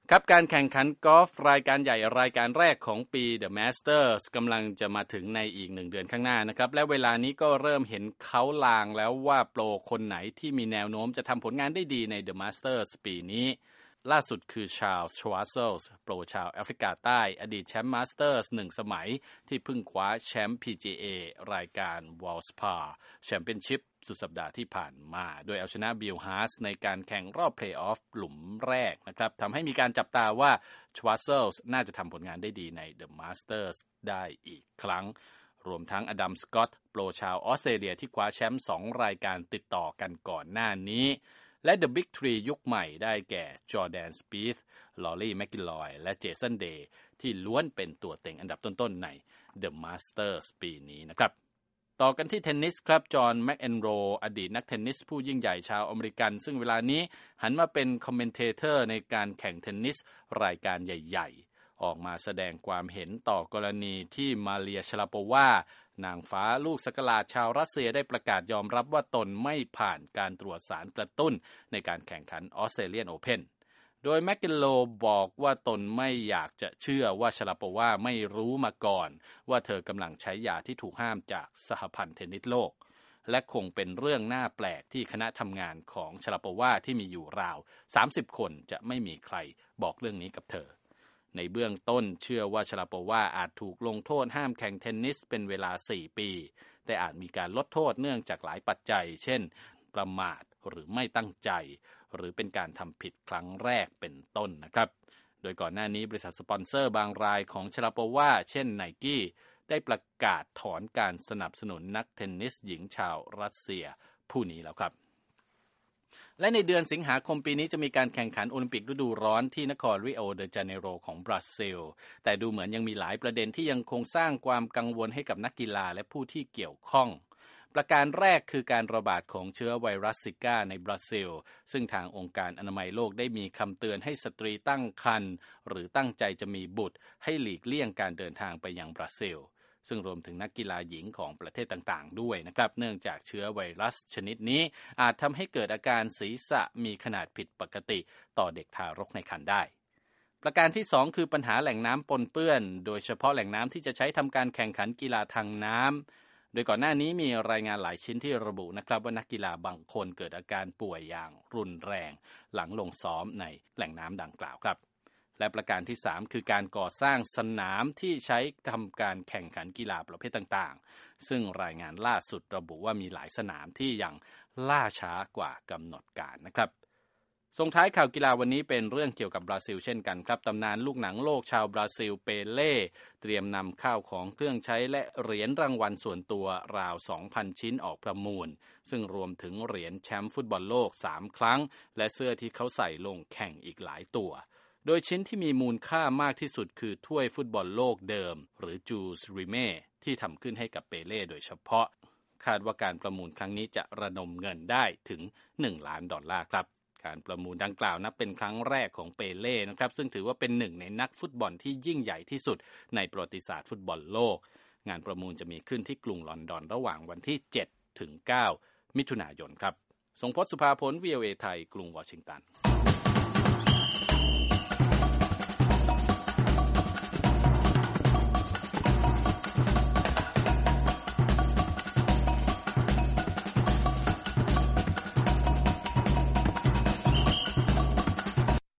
ครับการแข่งขันกอล์ฟรายการใหญ่รายการแรกของปี The Masters กำลังจะมาถึงในอีก1 เดือนข้างหน้านะครับและเวลานี้ก็เริ่มเห็นเขาลางแล้วว่าโปรคนไหนที่มีแนวโน้มจะทำผลงานได้ดีใน The Masters ปีนี้ล่าสุดคือชาร์ลส์ ชวาร์เซลส์โปรชาวแอฟริกาใต้อดีตแชมป์มาสเตอร์ส1 สมัยที่เพิ่งคว้าแชมป์ PGA รายการ Valspar Championship สุดสัปดาห์ที่ผ่านมาโดยเอาชนะบิลฮาร์สในการแข่งรอบเพลย์ออฟหลุมแรกนะครับทำให้มีการจับตาว่าชวาร์เซลส์น่าจะทำผลงานได้ดีใน The Masters ได้อีกครั้งรวมทั้งอดัม สกอตต์โปรชาวออสเตรเลียที่คว้าแชมป์2 รายการติดต่อกันก่อนหน้านี้และ The Big Three ยุคใหม่ได้แก่จอร์แดน สปีธ ลอรี่ แมคกิลลอยและเจสัน เดย์ที่ล้วนเป็นตัวเต็งอันดับต้นๆใน The Masters ปีนี้นะครับต่อกันที่เทนนิสครับจอห์น แมคเอนโรอดีตนักเทนนิสผู้ยิ่งใหญ่ชาวอเมริกันซึ่งเวลานี้หันมาเป็นคอมเมนเทเตอร์ในการแข่งเทนนิสรายการใหญ่ๆออกมาแสดงความเห็นต่อกรณีที่มาเรีย ชลาโปวานางฟ้าลูกศักราชชาวรัสเซียได้ประกาศยอมรับว่าตนไม่ผ่านการตรวจสารกระตุ้นในการแข่งขันออสเตรเลียนโอเพ่นโดยแมคเคนโลบอกว่าตนไม่อยากจะเชื่อว่าชลาโปวาไม่รู้มาก่อนว่าเธอกำลังใช้ยาที่ถูกห้ามจากสหพันธ์เทนนิสโลกและคงเป็นเรื่องน่าแปลกที่คณะทำงานของชลาโปวาที่มีอยู่ราว30 คนจะไม่มีใครบอกเรื่องนี้กับเธอในเบื้องต้นเชื่อว่าชลาโปวาอาจถูกลงโทษห้ามแข่งเทนนิสเป็นเวลา4 ปีแต่อาจมีการลดโทษเนื่องจากหลายปัจจัยเช่นประมาทหรือไม่ตั้งใจหรือเป็นการทำผิดครั้งแรกเป็นต้นนะครับโดยก่อนหน้านี้บริษัทสปอนเซอร์บางรายของชลาโปวาเช่นไนกี้ได้ประกาศถอนการสนับสนุนนักเทนนิสหญิงชาวรัสเซียผู้นี้แล้วครับและในเดือนสิงหาคมปีนี้จะมีการแข่งขันโอลิมปิกฤดูร้อนที่นครริโอเดจาเนโรของบราซิลแต่ดูเหมือนยังมีหลายประเด็นที่ยังคงสร้างความกังวลให้กับนักกีฬาและผู้ที่เกี่ยวข้องประการแรกคือการระบาดของเชื้อไวรัสซิก้าในบราซิลซึ่งทางองค์การอนามัยโลกได้มีคำเตือนให้สตรีตั้งครรภ์หรือตั้งใจจะมีบุตรให้หลีกเลี่ยงการเดินทางไปยังบราซิลซึ่งรวมถึงนักกีฬาหญิงของประเทศต่างๆด้วยนะครับเนื่องจากเชื้อไวรัสชนิดนี้อาจทำให้เกิดอาการศีรษะมีขนาดผิดปกติต่อเด็กทารกในครรภ์ได้ประการที่2คือปัญหาแหล่งน้ำปนเปื้อนโดยเฉพาะแหล่งน้ำที่จะใช้ทำการแข่งขันกีฬาทางน้ำโดยก่อนหน้านี้มีรายงานหลายชิ้นที่ระบุนะครับว่านักกีฬาบางคนเกิดอาการป่วยอย่างรุนแรงหลังลงซ้อมในแหล่งน้ำดังกล่าวครับและประการที่3คือการก่อสร้างสนามที่ใช้ทำการแข่งขันกีฬาประเภทต่างๆซึ่งรายงานล่าสุดระบุว่ามีหลายสนามที่ยังล่าช้ากว่ากำหนดการนะครับส่งท้ายข่าวกีฬาวันนี้เป็นเรื่องเกี่ยวกับบราซิลเช่นกันครับตำนานลูกหนังโลกชาวบราซิลเปเล่เตรียมนำข้าวของเครื่องใช้และเหรียญรางวัลส่วนตัวราว 2,000 ชิ้นออกประมูลซึ่งรวมถึงเหรียญแชมป์ฟุตบอลโลก3 ครั้งและเสื้อที่เขาใส่ลงแข่งอีกหลายตัวโดยชิ้นที่มีมูลค่ามากที่สุดคือถ้วยฟุตบอลโลกเดิมหรือจูสริเม่ที่ทำขึ้นให้กับเปเล่โดยเฉพาะคาดว่าการประมูลครั้งนี้จะระดมเงินได้ถึง$1 ล้านครับการประมูลดังกล่าวนับเป็นครั้งแรกของเปเล่นะครับซึ่งถือว่าเป็นหนึ่งในนักฟุตบอลที่ยิ่งใหญ่ที่สุดในประวัติศาสตร์ฟุตบอลโลกงานประมูลจะมีขึ้นที่กรุงลอนดอนระหว่างวันที่7 ถึง 9 มิถุนายนครับทรงพจน์ สุภาพล VOA ไทยกรุงวอชิงตัน